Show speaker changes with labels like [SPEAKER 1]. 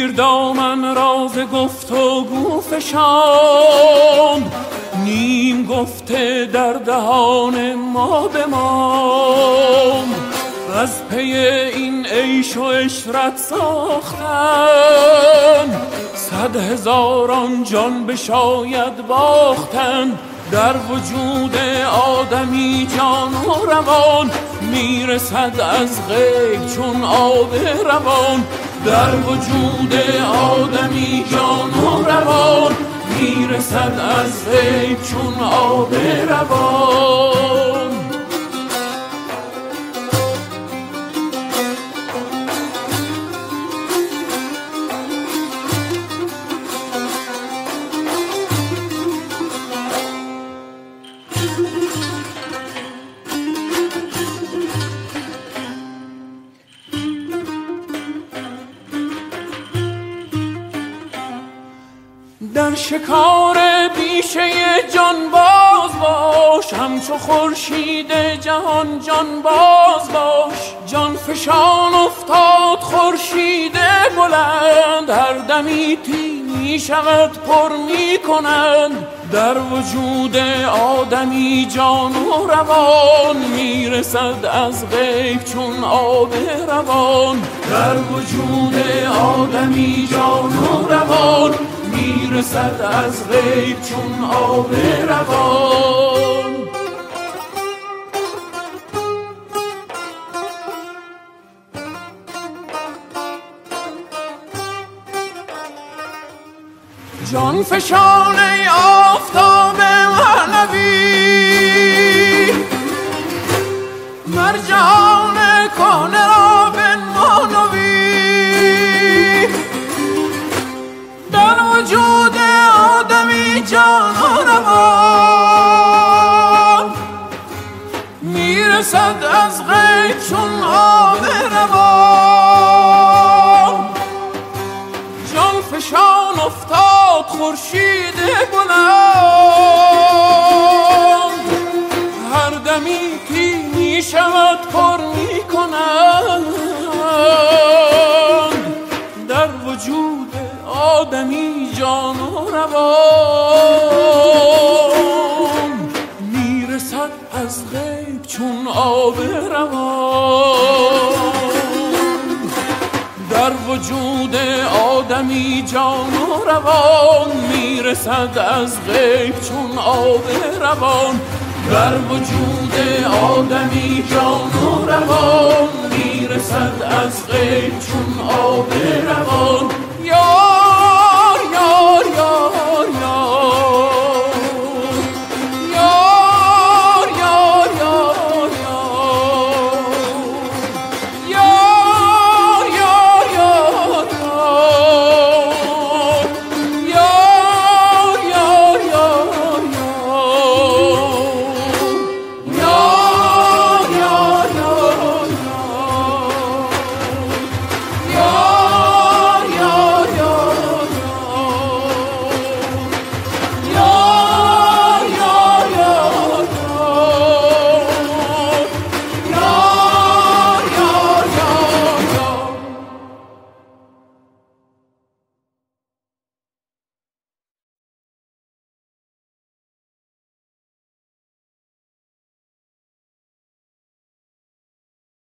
[SPEAKER 1] زیر دامن راز گفت و گو فشاند، نیم گفته در دهان ما بماند. از پی این عیش و عشرت ساختن، 100,000 جان بشاید باختن. در وجود آدمی جان و روان، میرسد از غیب چون آب روان. در وجود آدمی جان و روان، میرسد از غیب چون آب روان. در شکار بیشه جان باز باش، همچو خورشید جهان جان باز باش. جان فشان افتاد خورشید بلند، هر دمی می شود پر می کنند. در وجود آدمی جان و روان، میرسد از غیب چون آب روان. در وجود آدمی جان و روان، میرسد از غیب چون آب روان. جان فشان ای آفتاب معنوی، مرجان کهن را بنمانوی. در وجود آدمی جان و روان، میرسد از غیب چون آب روان. جان فشان افتاد خورشید بلند، هر دمی که می شود پر می کنند. در وجود آدمی جان و روان، میرسد از غیب چون آب روان. در وجود آدمی جان و روان، میرسد از غیب چون آب روان. در وجود آدمی جان و روان، میرسد از غیب چون آب روان. یا